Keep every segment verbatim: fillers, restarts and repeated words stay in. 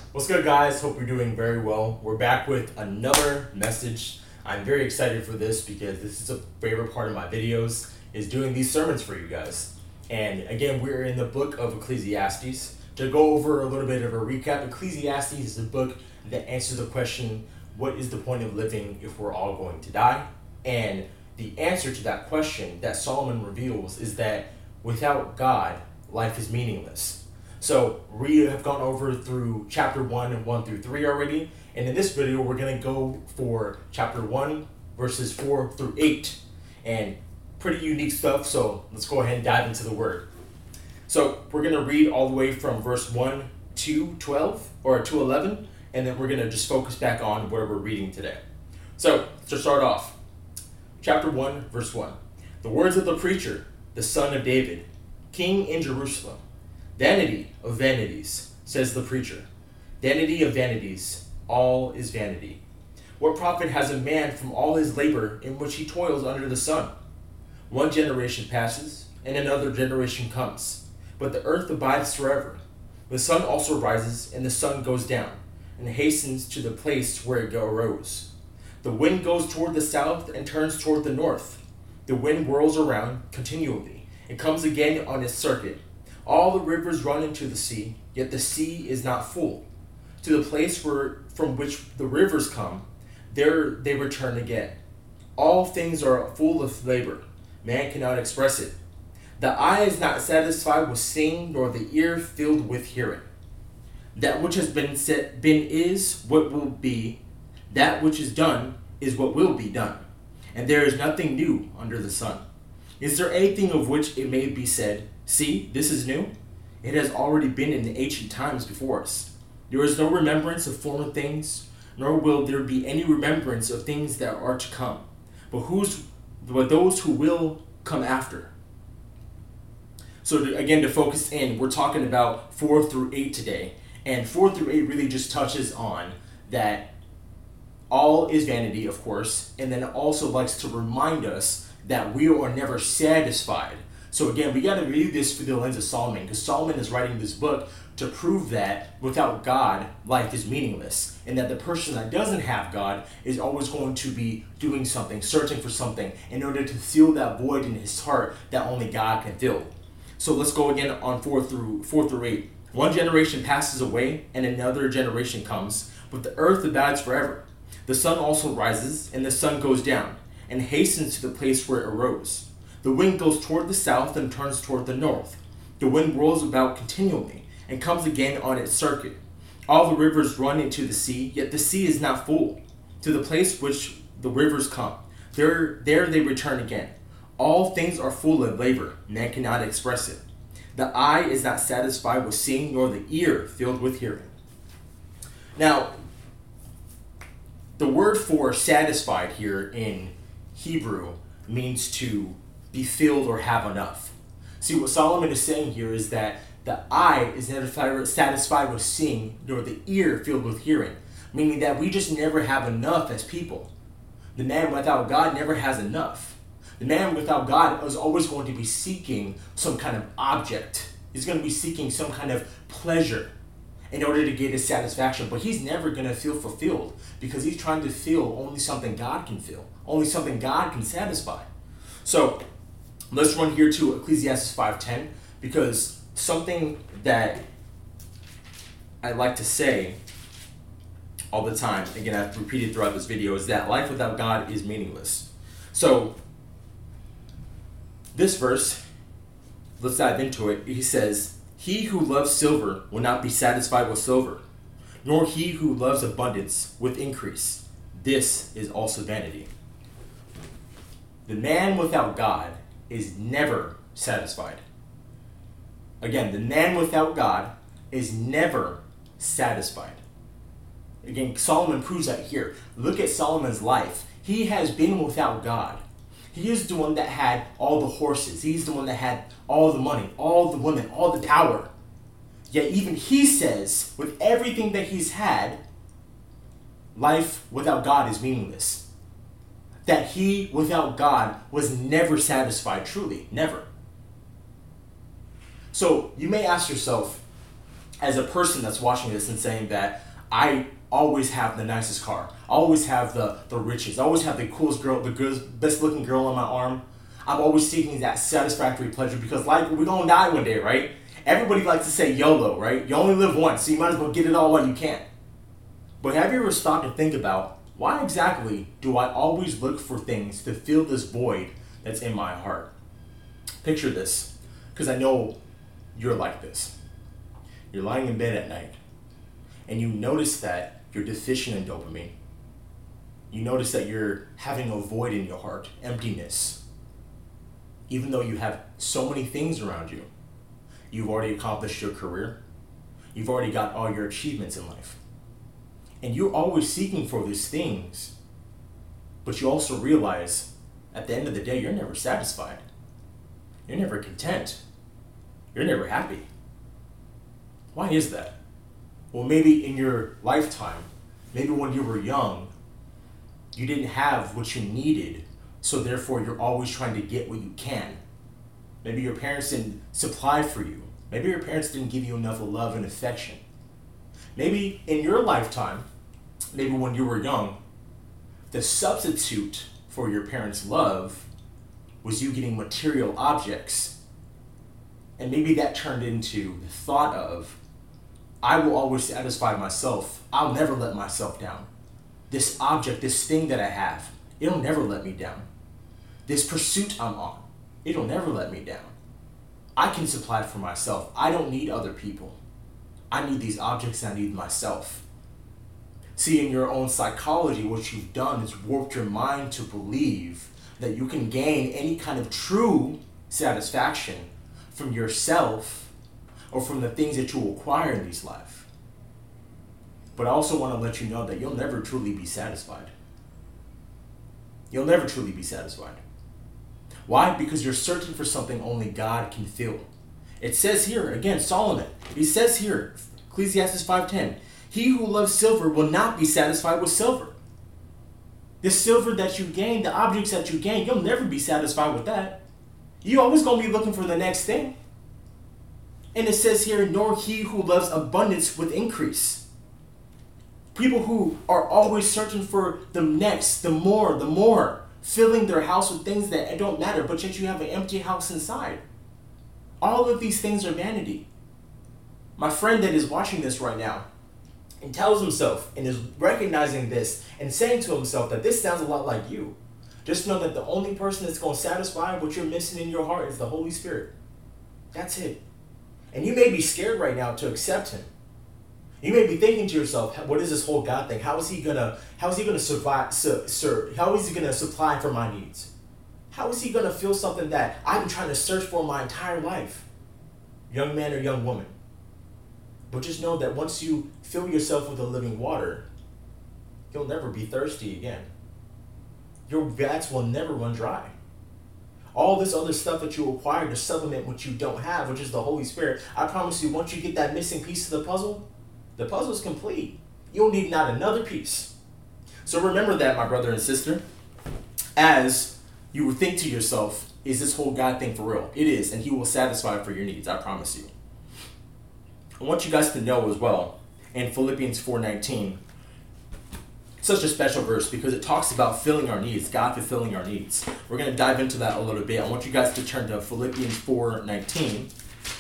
What's good, guys? Hope you're doing very well. We're back with another message. I'm very excited for this because this is a favorite part of my videos, is doing these sermons for you guys. And again, we're in the book of Ecclesiastes. To go over a little bit of a recap, Ecclesiastes is a book that answers the question, what is the point of living if we're all going to die? And the answer to that question that Solomon reveals is that without God, life is meaningless. So we have gone over through chapter one and one through three already. And in this video, we're going to go for chapter one, verses four through eight. And pretty unique stuff. So let's go ahead and dive into the word. So we're going to read all the way from verse one to twelve or to eleven. And then we're going to just focus back on where we're reading today. So to start off, chapter one, verse one. The words of the preacher, the son of David, king in Jerusalem. Vanity of vanities, says the preacher. Vanity of vanities, all is vanity. What profit has a man from all his labor in which he toils under the sun? One generation passes, and another generation comes, but the earth abides forever. The sun also rises, and the sun goes down, and hastens to the place where it arose. The wind goes toward the south and turns toward the north. The wind whirls around continually, and comes again on its circuit. All the rivers run into the sea, yet the sea is not full. To the place where from which the rivers come, there they return again. All things are full of labor. Man cannot express it. The eye is not satisfied with seeing, nor the ear filled with hearing. That which has been said, been is what will be. That which is done is what will be done. And there is nothing new under the sun. Is there anything of which it may be said, see, this is new? It has already been in the ancient times before us. There is no remembrance of former things, nor will there be any remembrance of things that are to come, but who's but those who will come after. So to, again, to focus in, we're talking about four through eight today, and four through eight really just touches on that all is vanity, of course, and then it also likes to remind us that we are never satisfied. So again, we got to read this through the lens of Solomon, because Solomon is writing this book to prove that without God, life is meaningless, and that the person that doesn't have God is always going to be doing something, searching for something, in order to fill that void in his heart that only God can fill. So let's go again on four through four through eight. One generation passes away, and another generation comes, but the earth abides forever. The sun also rises, and the sun goes down, and hastens to the place where it arose. The wind goes toward the south and turns toward the north. The wind whirls about continually, and comes again on its circuit. All the rivers run into the sea, yet the sea is not full. To the place which the rivers come, there, there they return again. All things are full of labor, man cannot express it. The eye is not satisfied with seeing, nor the ear filled with hearing. Now, the word for satisfied here in Hebrew means to be filled or have enough. See, what Solomon is saying here is that the eye is never satisfied with seeing, nor the ear filled with hearing, meaning that we just never have enough as people. The man without God never has enough. The man without God is always going to be seeking some kind of object. He's going to be seeking some kind of pleasure in order to get his satisfaction, but he's never going to feel fulfilled because he's trying to feel only something God can feel, only something God can satisfy. So let's run here to Ecclesiastes five ten, because something that I like to say all the time, again, I've repeated throughout this video, is that life without God is meaningless. So this verse, let's dive into it. He says, he who loves silver will not be satisfied with silver, nor he who loves abundance with increase. This is also vanity. The man without God is never satisfied. Again, the man without God is never satisfied. Again, Solomon proves that here. Look at Solomon's life. He has been without God. He is the one that had all the horses. He's the one that had all the money, all the women, all the power. Yet even he says, with everything that he's had, life without God is meaningless. That he, without God, was never satisfied, truly, never. So you may ask yourself, as a person that's watching this and saying that I always have the nicest car, I always have the, the richest, I always have the coolest girl, the good, best looking girl on my arm. I'm always seeking that satisfactory pleasure because like we're gonna die one day, right? Everybody likes to say YOLO, right? You only live once, so you might as well get it all while you can. But have you ever stopped and think about, why exactly do I always look for things to fill this void that's in my heart? Picture this, because I know you're like this. You're lying in bed at night, and you notice that you're deficient in dopamine. You notice that you're having a void in your heart, emptiness. Even though you have so many things around you. You've already accomplished your career. You've already got all your achievements in life. And you're always seeking for these things. But you also realize, at the end of the day, you're never satisfied. You're never content. You're never happy. Why is that? Well, maybe in your lifetime, maybe when you were young, you didn't have what you needed, so therefore you're always trying to get what you can. Maybe your parents didn't supply for you. Maybe your parents didn't give you enough love and affection. Maybe in your lifetime, maybe when you were young, the substitute for your parents' love was you getting material objects. And maybe that turned into the thought of, I will always satisfy myself. I'll never let myself down. This object, this thing that I have, it'll never let me down. This pursuit I'm on, it'll never let me down. I can supply for myself. I don't need other people. I need these objects, I need myself. See, in your own psychology, what you've done is warped your mind to believe that you can gain any kind of true satisfaction from yourself or from the things that you acquire in this life. But I also want to let you know that you'll never truly be satisfied. You'll never truly be satisfied. Why? Because you're searching for something only God can fill. It says here, again, Solomon, he says here, Ecclesiastes five ten, he who loves silver will not be satisfied with silver. The silver that you gain, the objects that you gain, you'll never be satisfied with that. You're always going to be looking for the next thing. And it says here, nor he who loves abundance with increase. People who are always searching for the next, the more, the more, filling their house with things that don't matter, but yet you have an empty house inside. All of these things are vanity. My friend that is watching this right now and tells himself and is recognizing this and saying to himself that this sounds a lot like you. Just know that the only person that's going to satisfy what you're missing in your heart is the Holy Spirit. That's it. And you may be scared right now to accept him. You may be thinking to yourself, what is this whole God thing? How is he gonna how is he gonna survive su, sir, how is he gonna supply for my needs? How is he gonna feel something that I've been trying to search for my entire life? Young man or young woman. But just know that once you fill yourself with the living water, you'll never be thirsty again. Your vats will never run dry. All this other stuff that you acquire to supplement what you don't have, which is the Holy Spirit, I promise you, once you get that missing piece of the puzzle, the puzzle's complete. You'll need not another piece. So remember that, my brother and sister, as you would think to yourself, is this whole God thing for real? It is, and he will satisfy for your needs, I promise you. I want you guys to know as well, in Philippians four nineteen, such a special verse because it talks about filling our needs, God fulfilling our needs. We're going to dive into that a little bit. I want you guys to turn to Philippians four nineteen.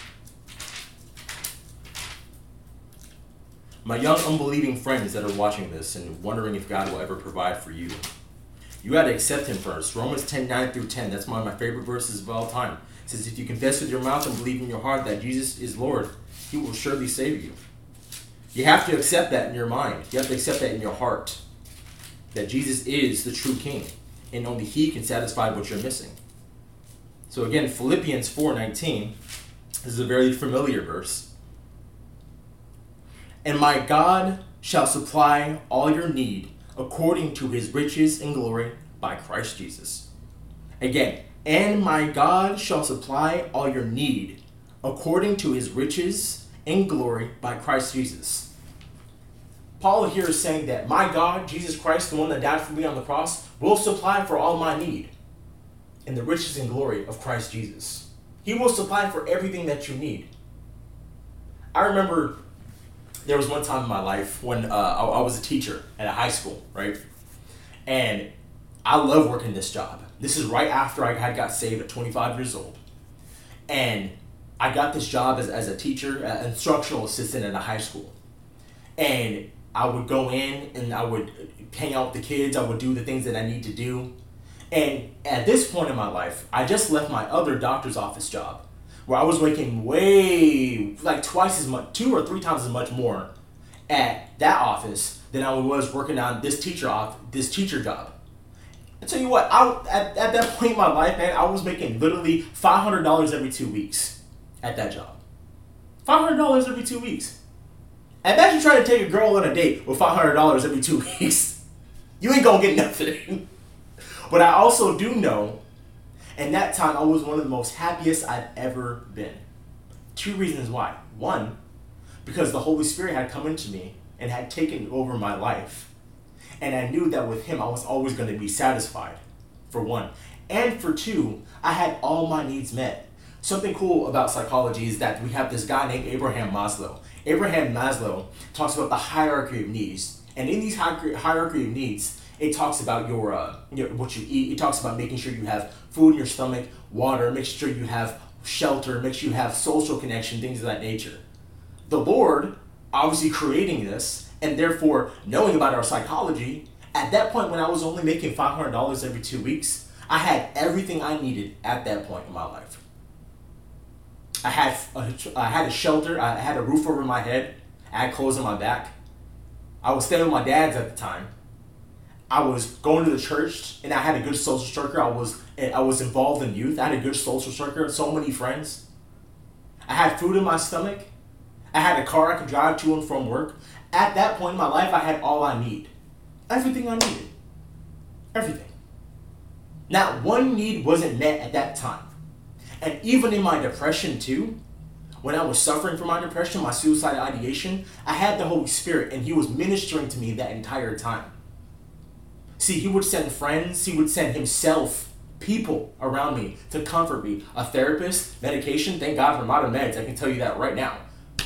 My young unbelieving friends that are watching this and wondering if God will ever provide for you, you got to accept him first. Romans ten nine through ten, that's one of my favorite verses of all time. It says, if you confess with your mouth and believe in your heart that Jesus is Lord, he will surely save you. You have to accept that in your mind. You have to accept that in your heart. That Jesus is the true King. And only he can satisfy what you're missing. So again, Philippians four nineteen. This is a very familiar verse. And my God shall supply all your need according to his riches and glory by Christ Jesus. Again, and my God shall supply all your need according to his riches and glory by Christ Jesus. Paul here is saying that my God, Jesus Christ, the one that died for me on the cross, will supply for all my need in the riches and glory of Christ Jesus. He will supply for everything that you need. I remember there was one time in my life when uh, I, I was a teacher at a high school, right? And I love working this job. This is right after I had got saved at twenty-five years old. And I got this job as, as a teacher, uh, instructional assistant at a high school. And I would go in and I would hang out with the kids. I would do the things that I need to do. And at this point in my life, I just left my other doctor's office job where I was making way, like twice as much, two or three times as much more at that office than I was working on this teacher off, this teacher job. I tell you what, I, at, at that point in my life, man, I was making literally five hundred dollars every two weeks at that job. five hundred dollars every two weeks. Imagine trying to take a girl on a date with five hundred dollars every two weeks. You ain't gonna get nothing. But I also do know, in that time, I was one of the most happiest I've ever been. Two reasons why. One, because the Holy Spirit had come into me and had taken over my life. And I knew that with him, I was always going to be satisfied, for one. And for two, I had all my needs met. Something cool about psychology is that we have this guy named Abraham Maslow. Abraham Maslow talks about the hierarchy of needs. And in these hierarchy of needs, it talks about your, uh, your what you eat. It talks about making sure you have food in your stomach, water, make sure you have shelter, make sure you have social connection, things of that nature. The Lord, obviously creating this, and therefore knowing about our psychology, at that point when I was only making five hundred dollars every two weeks, I had everything I needed at that point in my life. I had a, I had a shelter, I had a roof over my head, I had clothes on my back. I was staying with my dad's at the time. I was going to the church, and I had a good social circle. I was I was involved in youth. I had a good social circle, so many friends. I had food in my stomach. I had a car I could drive to and from work. At that point in my life, I had all I need. Everything I needed. Everything. Not one need wasn't met at that time. And even in my depression too, when I was suffering from my depression, my suicidal ideation, I had the Holy Spirit, and he was ministering to me that entire time. See, he would send friends, he would send himself, people around me to comfort me. A therapist, medication, thank God for modern meds, I can tell you that right now.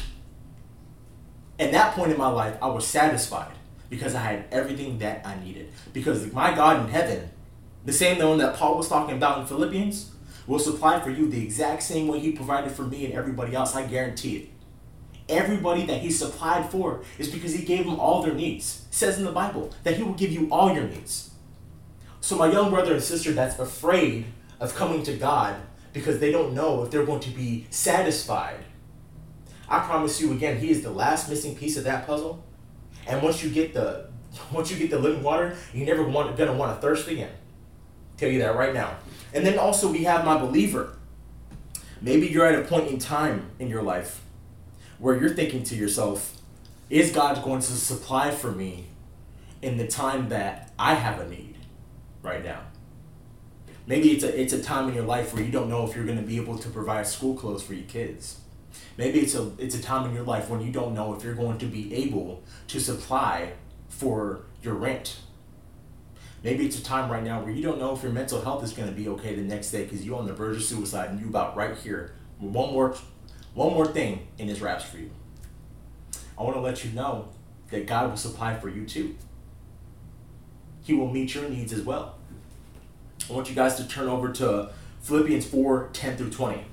At that point in my life, I was satisfied because I had everything that I needed. Because my God in heaven, the same one that Paul was talking about in Philippians, will supply for you the exact same way he provided for me and everybody else. I guarantee it. Everybody that he supplied for is because he gave them all their needs. It says in the Bible that he will give you all your needs. So my young brother and sister that's afraid of coming to God because they don't know if they're going to be satisfied, I promise you again, he is the last missing piece of that puzzle. And once you get the once you get the living water, you're never want, gonna want to thirst again. Tell you that right now. And then also we have my believer. Maybe you're at a point in time in your life where you're thinking to yourself, is God going to supply for me in the time that I have a need right now? Maybe it's a it's a time in your life where you don't know if you're going to be able to provide school clothes for your kids. Maybe it's a it's a time in your life when you don't know if you're going to be able to supply for your rent. Maybe it's a time right now where you don't know if your mental health is going to be okay the next day because you're on the verge of suicide and you about right here. One more, one more thing in his wraps for you. I want to let you know that God will supply for you too. He will meet your needs as well. I want you guys to turn over to Philippians four, ten through twenty.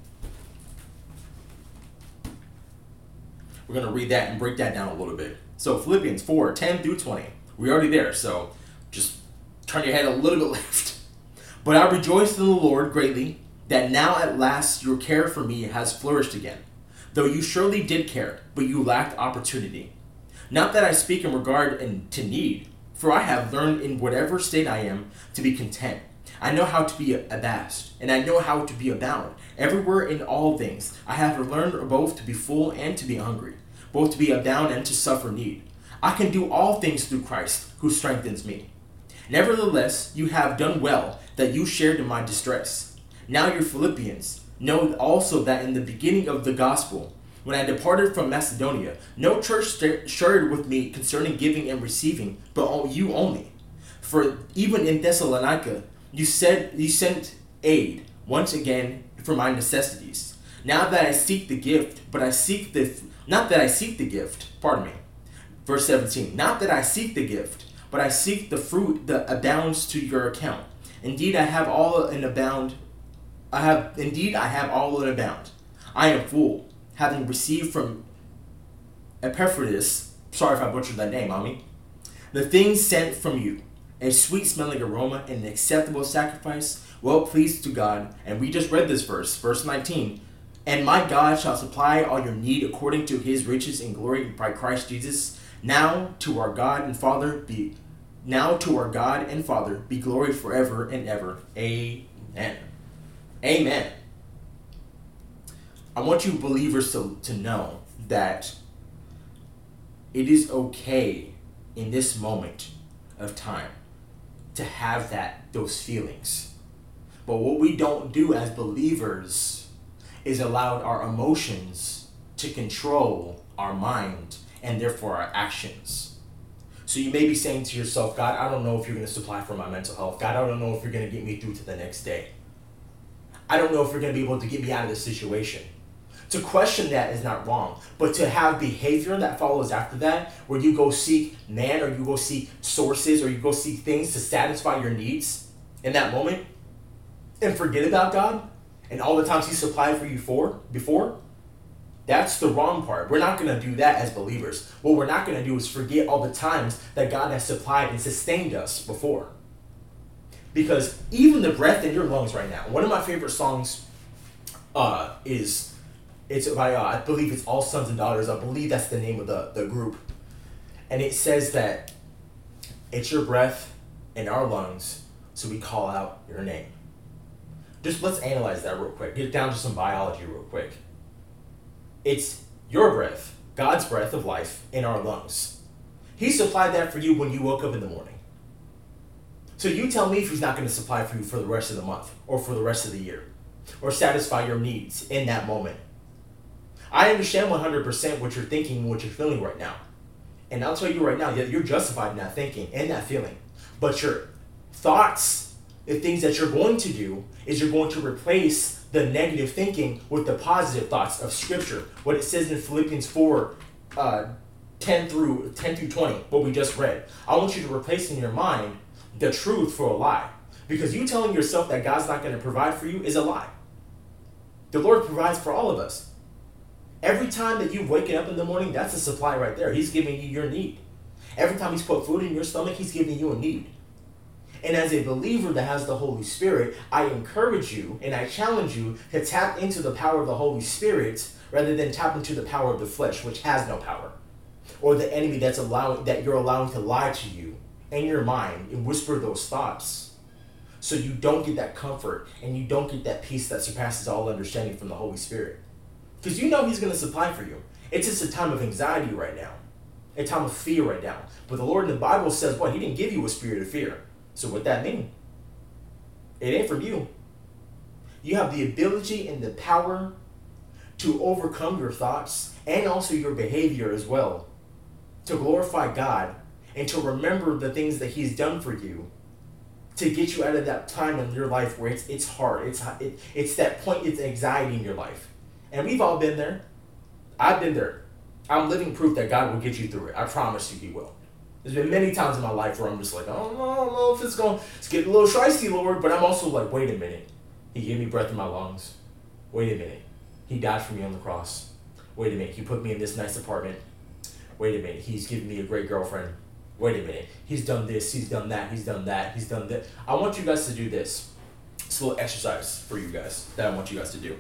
We're going to read that and break that down a little bit. So Philippians four, ten through twenty. We're already there, so just turn your head a little bit left. But I rejoice in the Lord greatly that now at last your care for me has flourished again, though you surely did care, but you lacked opportunity. Not that I speak in regard and to need, for I have learned in whatever state I am to be content. I know how to be abased, and I know how to be abound. Everywhere in all things, I have learned both to be full and to be hungry, both to be abound and to suffer need. I can do all things through Christ, who strengthens me. Nevertheless, you have done well that you shared in my distress. Now you Philippians know also that in the beginning of the gospel, when I departed from Macedonia, no church shared with me concerning giving and receiving, but you only. For even in Thessalonica, you said you sent aid once again for my necessities. Not that I seek the gift, but I seek the not that I seek the gift. Pardon me. Verse seventeen. Not that I seek the gift, but I seek the fruit that abounds to your account. Indeed, I have all in abound. I have indeed I have all in abound. I am full, having received from Epaphroditus. Sorry if I butchered that name, mommy. The things sent from you, a sweet smelling aroma and an acceptable sacrifice, well pleased to God. And we just read this verse, verse nineteen. And my God shall supply all your need according to his riches and glory by Christ Jesus. Now to our God and Father be now to our God and Father be glory forever and ever. Amen. Amen. I want you believers to, to know that it is okay in this moment of time to have that those feelings. But what we don't do as believers is allow our emotions to control our mind and therefore our actions. So you may be saying to yourself, God, I don't know if you're going to supply for my mental health. God, I don't know if you're going to get me through to the next day. I don't know if you're going to be able to get me out of this situation. To question that is not wrong, but to have behavior that follows after that, where you go seek man or you go seek sources or you go seek things to satisfy your needs in that moment and forget about God and all the times he supplied for you for before, that's the wrong part. We're not going to do that as believers. What we're not going to do is forget all the times that God has supplied and sustained us before. Because even the breath in your lungs right now, one of my favorite songs uh, is, it's by, uh, I believe it's All Sons and Daughters. I believe that's the name of the, the group. And it says that it's your breath in our lungs, so we call out your name. Just let's analyze that real quick. Get down to some biology real quick. It's your breath, God's breath of life in our lungs. He supplied that for you when you woke up in the morning. So you tell me if he's not going to supply for you for the rest of the month or for the rest of the year or satisfy your needs in that moment. I understand one hundred percent what you're thinking and what you're feeling right now. And I'll tell you right now that you're justified in that thinking and that feeling. But your thoughts, the things that you're going to do, is you're going to replace the negative thinking with the positive thoughts of Scripture. What it says in Philippians four, uh, ten through twenty, what we just read. I want you to replace in your mind the truth for a lie. Because you telling yourself that God's not going to provide for you is a lie. The Lord provides for all of us. Every time that you've waken up in the morning, that's a supply right there. He's giving you your need. Every time he's put food in your stomach, he's giving you a need. And as a believer that has the Holy Spirit, I encourage you and I challenge you to tap into the power of the Holy Spirit rather than tap into the power of the flesh, which has no power. Or the enemy that's allowing that you're allowing to lie to you in your mind and whisper those thoughts. So you don't get that comfort and you don't get that peace that surpasses all understanding from the Holy Spirit. Because you know he's going to supply for you. It's just a time of anxiety right now. A time of fear right now. But the Lord in the Bible says, what? He didn't give you a spirit of fear. So what that mean? It ain't from you. You have the ability and the power to overcome your thoughts and also your behavior as well. To glorify God and to remember the things that he's done for you. To get you out of that time in your life where it's it's hard. It's it, it's that point, it's anxiety in your life. And we've all been there. I've been there. I'm living proof that God will get you through it. I promise you he will. There's been many times in my life where I'm just like, oh, no, I don't know if it's going to get a little shicey, Lord. But I'm also like, wait a minute. He gave me breath in my lungs. Wait a minute. He died for me on the cross. Wait a minute. He put me in this nice apartment. Wait a minute. He's given me a great girlfriend. Wait a minute. He's done this. He's done that. He's done that. He's done that. I want you guys to do this. It's a little exercise for you guys that I want you guys to do.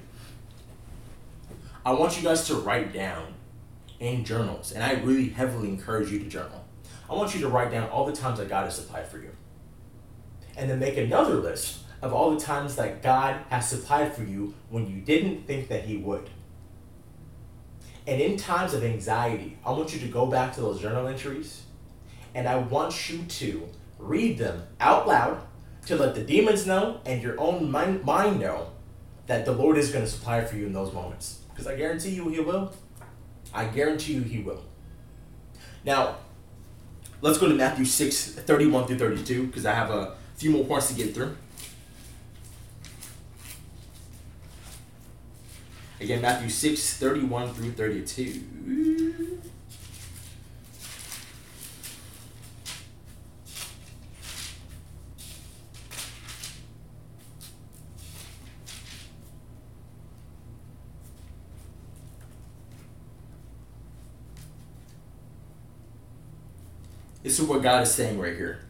I want you guys to write down in journals, and I really heavily encourage you to journal. I want you to write down all the times that God has supplied for you. And then make another list of all the times that God has supplied for you when you didn't think that he would. And in times of anxiety, I want you to go back to those journal entries, and I want you to read them out loud to let the demons know and your own mind, mind know that the Lord is going to supply for you in those moments. Because I guarantee you he will. I guarantee you he will. Now, let's go to Matthew six, thirty-one through thirty-two, because I have a few more points to get through. Again, Matthew six, thirty-one through thirty-two. This is what God is saying right here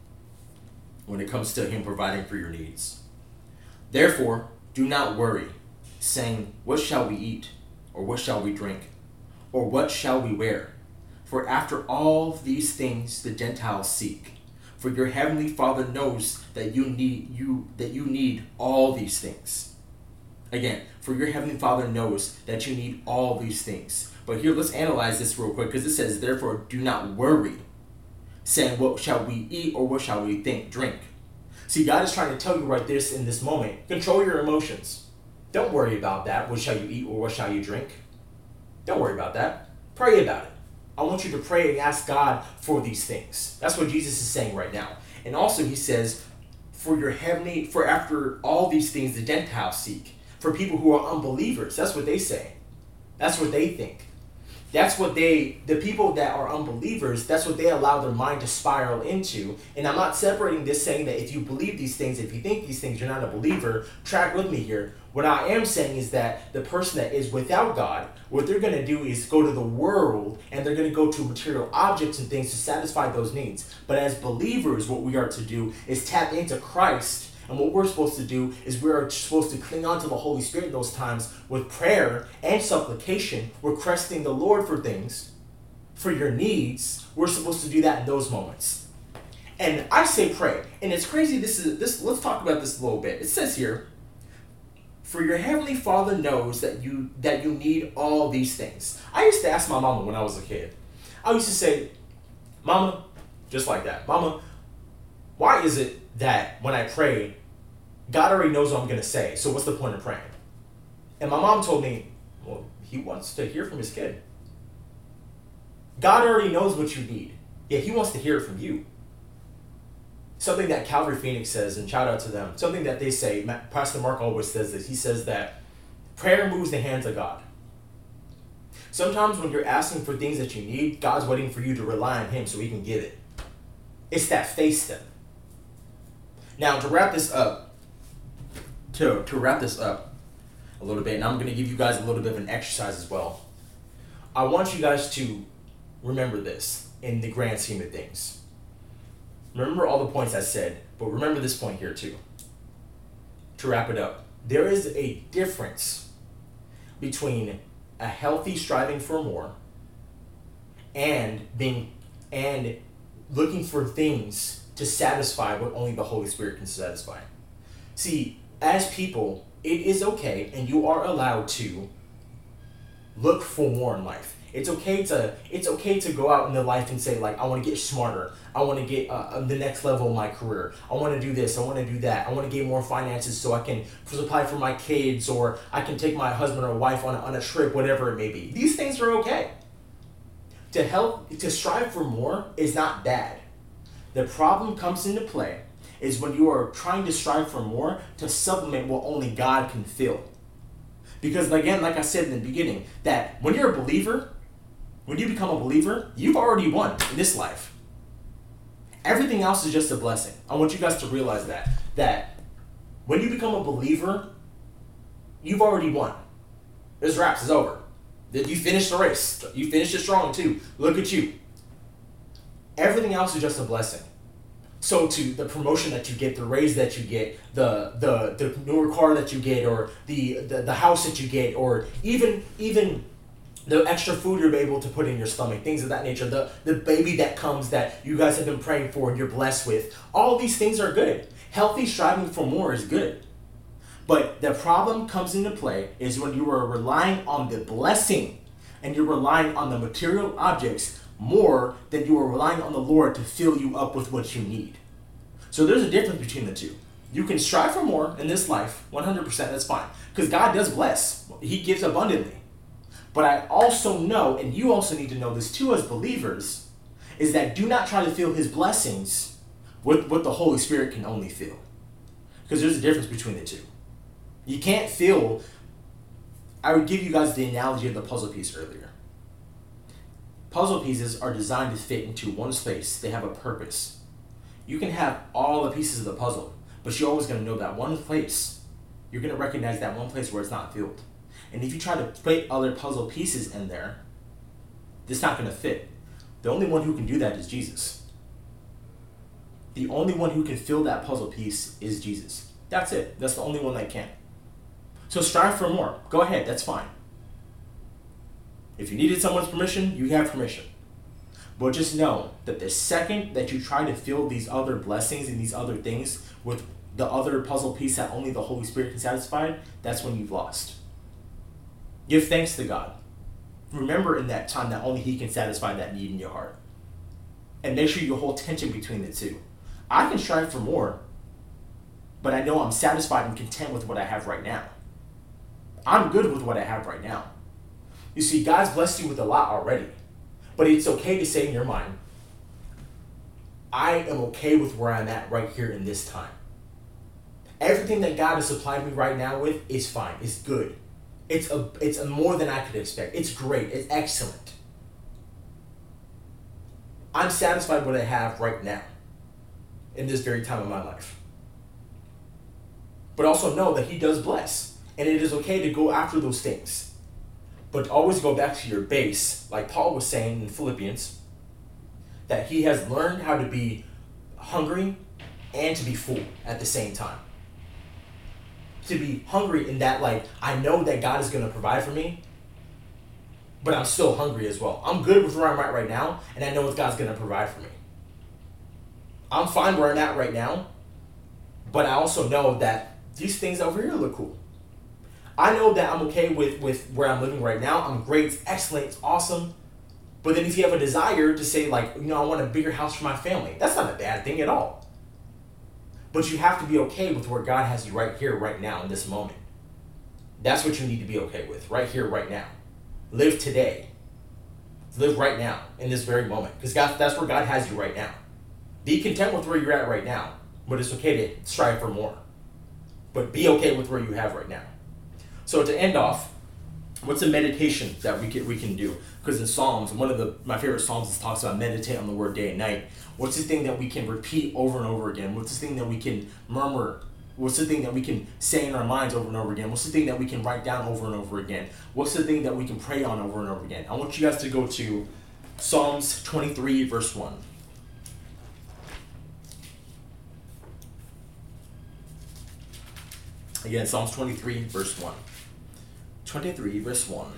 when it comes to Him providing for your needs. Therefore, do not worry, saying, what shall we eat? Or what shall we drink? Or what shall we wear? For after all these things the Gentiles seek. For your heavenly Father knows that you need you that you need all these things. Again, for your heavenly Father knows that you need all these things. But here, let's analyze this real quick, because it says, therefore, do not worry, saying, what shall we eat, or what shall we think, drink? See, God is trying to tell you right this in this moment, control your emotions. Don't worry about that. What shall you eat, or what shall you drink? Don't worry about that. Pray about it. I want you to pray and ask God for these things. That's what Jesus is saying right now. And also He says, for your heavenly, for after all these things the Gentiles seek. For people who are unbelievers, that's what they say. That's what they think. That's what they, the people that are unbelievers, that's what they allow their mind to spiral into. And I'm not separating this saying that if you believe these things, if you think these things, you're not a believer. Track with me here. What I am saying is that the person that is without God, what they're going to do is go to the world and they're going to go to material objects and things to satisfy those needs. But as believers, what we are to do is tap into Christ. And what we're supposed to do is we're supposed to cling on to the Holy Spirit in those times with prayer and supplication, requesting the Lord for things, for your needs. We're supposed to do that in those moments. And I say pray. And it's crazy. This is this. Let's talk about this a little bit. It says here, for your heavenly Father knows that you that you need all these things. I used to ask my mama when I was a kid. I used to say, Mama, just like that, Mama, why is it that when I pray, God already knows what I'm going to say, so what's the point of praying? And my mom told me, well, He wants to hear from His kid. God already knows what you need. Yeah, He wants to hear it from you. Something that Calvary Phoenix says, and shout out to them, something that they say, Pastor Mark always says this, he says that prayer moves the hands of God. Sometimes when you're asking for things that you need, God's waiting for you to rely on Him so He can give it. It's that faith step. Now, to wrap this up, to, to wrap this up a little bit, and I'm going to give you guys a little bit of an exercise as well. I want you guys to remember this in the grand scheme of things. Remember all the points I said, but remember this point here too. To wrap it up, there is a difference between a healthy striving for more and being and looking for things to satisfy what only the Holy Spirit can satisfy. See, as people, it is okay, and you are allowed to look for more in life. It's okay to it's okay to go out in the life and say, like, I want to get smarter. I want to get uh, the next level of my career. I want to do this. I want to do that. I want to get more finances so I can supply for my kids, or I can take my husband or wife on a, on a trip, whatever it may be. These things are okay. To help, to strive for more is not bad. The problem comes into play is when you are trying to strive for more to supplement what only God can fill. Because again, like I said in the beginning, that when you're a believer, when you become a believer, you've already won in this life. Everything else is just a blessing. I want you guys to realize that. That when you become a believer, you've already won. This wraps, it's over. You finished the race. You finished it strong too. Look at you. Everything else is just a blessing. So to the promotion that you get, the raise that you get, the the the newer car that you get, or the, the, the house that you get, or even even the extra food you're able to put in your stomach, things of that nature, the, the baby that comes that you guys have been praying for and you're blessed with, all these things are good. Healthy striving for more is good. But the problem comes into play is when you are relying on the blessing and you're relying on the material objects more than you are relying on the Lord to fill you up with what you need. So there's a difference between the two. You can strive for more in this life, one hundred percent, that's fine. Because God does bless. He gives abundantly. But I also know, and you also need to know this too as believers, is that do not try to fill His blessings with what the Holy Spirit can only fill. Because there's a difference between the two. You can't fill I would give you guys the analogy of the puzzle piece earlier. Puzzle pieces are designed to fit into one space. They have a purpose. You can have all the pieces of the puzzle, but you're always going to know that one place. You're going to recognize that one place where it's not filled. And if you try to put other puzzle pieces in there, it's not going to fit. The only one who can do that is Jesus. The only one who can fill that puzzle piece is Jesus. That's it. That's the only one that can. So strive for more. Go ahead. That's fine. If you needed someone's permission, you have permission. But just know that the second that you try to fill these other blessings and these other things with the other puzzle piece that only the Holy Spirit can satisfy, that's when you've lost. Give thanks to God. Remember in that time that only He can satisfy that need in your heart. And make sure you hold tension between the two. I can strive for more, but I know I'm satisfied and content with what I have right now. I'm good with what I have right now. You see, God's blessed you with a lot already. But it's okay to say in your mind, I am okay with where I'm at right here in this time. Everything that God has supplied me right now with is fine. It's good. It's a, it's a more than I could expect. It's great. It's excellent. I'm satisfied with what I have right now in this very time of my life. But also know that He does bless. And it is okay to go after those things. But always go back to your base, like Paul was saying in Philippians, that he has learned how to be hungry and to be full at the same time. To be hungry in that, like, I know that God is going to provide for me, but I'm still hungry as well. I'm good with where I'm at right now, and I know what God's going to provide for me. I'm fine where I'm at right now, but I also know that these things over here look cool. I know that I'm okay with, with where I'm living right now. I'm great, it's excellent, it's awesome. But then if you have a desire to say, like, you know, I want a bigger house for my family, that's not a bad thing at all. But you have to be okay with where God has you right here, right now, in this moment. That's what you need to be okay with, right here, right now. Live today. Live right now, in this very moment. Because God, that's where God has you right now. Be content with where you're at right now, but it's okay to strive for more. But be okay with where you have right now. So to end off, what's a meditation that we can we can do? Because in Psalms, one of the my favorite Psalms is talks about meditate on the word day and night. What's the thing that we can repeat over and over again? What's the thing that we can murmur? What's the thing that we can say in our minds over and over again? What's the thing that we can write down over and over again? What's the thing that we can pray on over and over again? I want you guys to go to Psalms twenty-three, verse one. Again, Psalms twenty-three, verse one. twenty-three, verse one.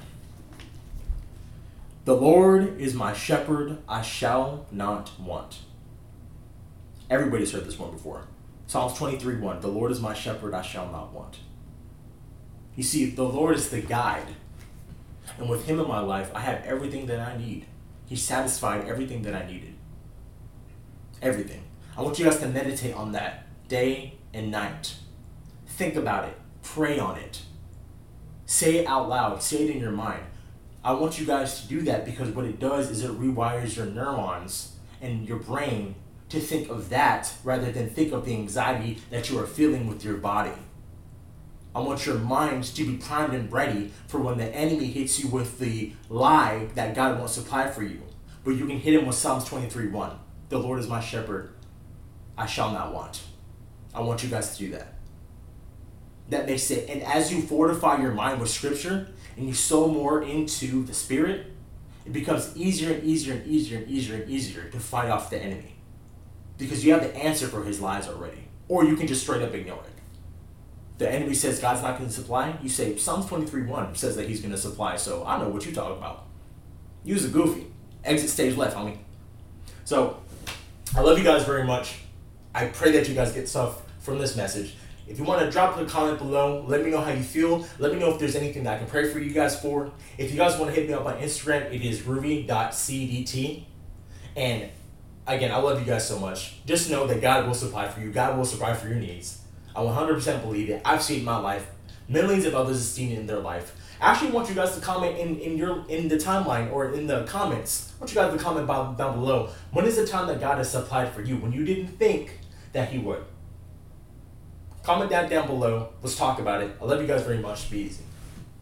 The Lord is my shepherd, I shall not want. Everybody's heard this one before. Psalms twenty-three, one. The Lord is my shepherd, I shall not want. You see, the Lord is the guide. And with Him in my life, I have everything that I need. He satisfied everything that I needed. Everything. I want you guys to meditate on that day and night. Think about it. Pray on it. Say it out loud. Say it in your mind. I want you guys to do that because what it does is it rewires your neurons and your brain to think of that rather than think of the anxiety that you are feeling with your body. I want your mind to be primed and ready for when the enemy hits you with the lie that God won't supply for you. But you can hit him with Psalms twenty-three, one. The Lord is my shepherd, I shall not want. I want you guys to do that. That makes it, and as you fortify your mind with scripture and you sow more into the Spirit, it becomes easier and easier and easier and easier and easier to fight off the enemy. Because you have the answer for his lies already. Or you can just straight up ignore it. The enemy says God's not going to supply. You say Psalms twenty-three, one says that He's going to supply. So I know what you're talking about. Use a goofy. Exit stage left, homie. So I love you guys very much. I pray that you guys get stuff from this message. If you want to drop a comment below, let me know how you feel. Let me know if there's anything that I can pray for you guys for. If you guys want to hit me up on Instagram, it is ruby dot c d t. And again, I love you guys so much. Just know that God will supply for you. God will supply for your needs. I one hundred percent believe it. I've seen it in my life. Millions of others have seen it in their life. I actually want you guys to comment in, in your in the timeline or in the comments. I want you guys to comment down, down below. When is the time that God has supplied for you when you didn't think that He would? Comment that down below. Let's talk about it. I love you guys very much. Be easy.